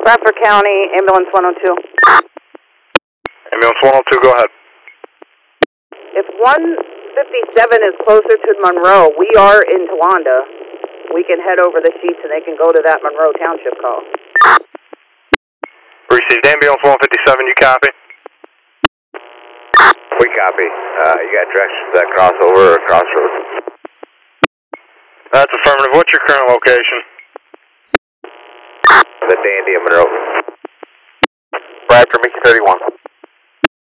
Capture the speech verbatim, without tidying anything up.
Bradford County, ambulance one oh two. Ambulance one oh two, go ahead. If one fifty-seven is closer to Monroe, we are in Towanda. We can head over the sheets and they can go to that Monroe Township call. Received ambulance one fifty-seven, you copy? We copy. Uh, you got directions to that crossover or crossroads? That's affirmative. What's your current location? The Dandy of Monroe. Bradford, Mickey thirty-one.